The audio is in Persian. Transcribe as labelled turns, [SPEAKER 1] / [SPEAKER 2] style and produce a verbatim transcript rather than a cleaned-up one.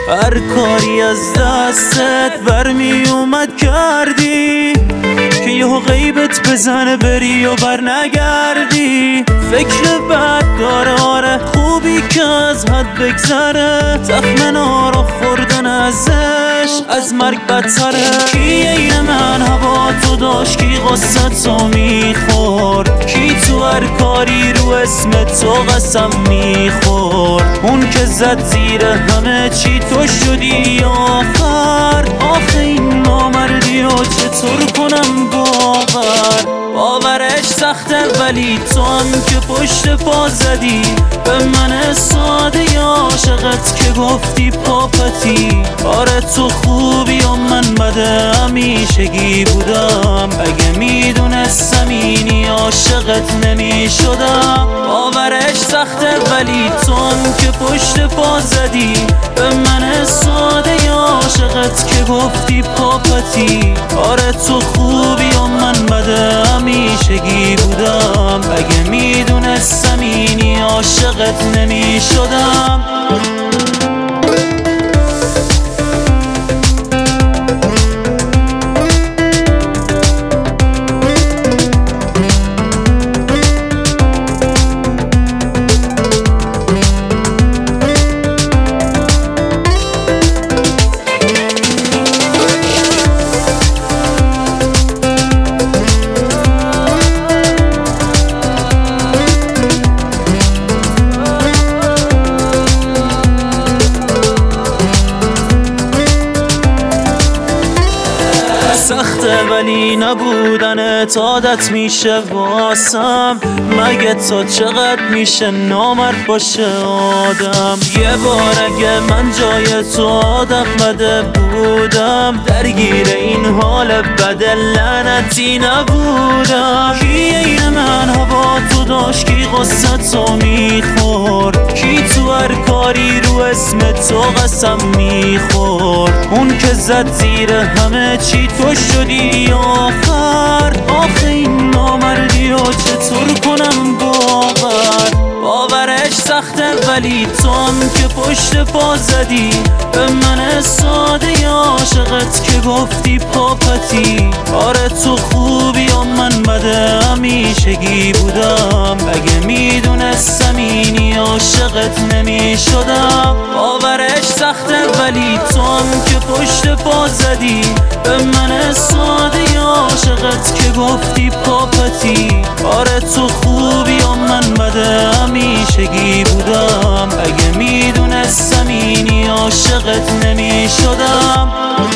[SPEAKER 1] هر کاری از دستت برمی اومد کردی که یهو غیبت بزنه بری و بر نگردی. فکر بد داره آره، خوبی که از حد بگذره، زخم نارو خوردن ازش از مرگ بدتره. کی این من هوا تو داشت، کی قصت تو میخورد، کی تو هر کاری رو اسم تو قسم میخورد، اون که زد زیر همه چی تو شدی آخر. آخه این نامردی و چطور کنم باور، باورش سخته ولی تو هم که پشت پا زدی به من ساده عاشقت که گفتی پاپتی. آره تو خوبی و من بده همیشگی بودم، اگه میدونستم اینی عاشقت نمیشدم. باورش سخته ولی تو هم که پشت پا زدی به من ساده عاشقت که گفتی پاپتی. آره تو خوبی و من بده همیشگی بودم، اگه میدونستم اینی عاشقت نمیشدم. سخته ولی نبودن عادت میشه واسم، مگه تا چقدر میشه نامرد باشه آدم. یه بار اگه من جای تو آدم بده بودم، درگیر این حال بد لعنتی نبودم. کی این من هوا تو داشت، کی قصت تو میخورد، کی تو هر کاری رو اسم تو قسم میخورد، اون که زد زیر همه چی تو شدی آخر. آخه این نامردی و چطور کنم باور، باورش سخته ولی تو هم که پشت پا زدی به من ساده عاشقت که گفتی پاپتی. آره تو خوبی و من بده همیشگی بودم، اگه میدونستم اینی عاشقت نمیشدم. باورش سخته ولی تو هم که پشت پا زدی به من ساده عاشقت که گفتی پاپتی. آره تو خوبی و من بده همیشگی بودم، اگه میدونستم اینی عاشقت نمیشدم.